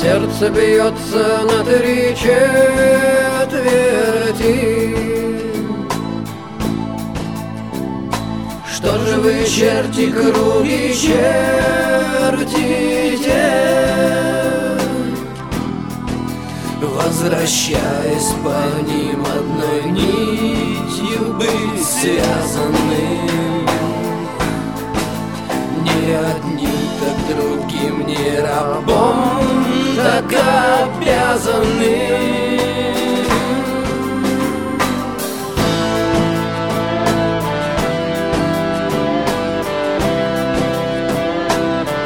Сердце бьется на 3/4. Что же вы, черти, круги чертите, возвращаясь по ним одной нитью быть связанным? Не одним, так другим, не рабом, так обязанным.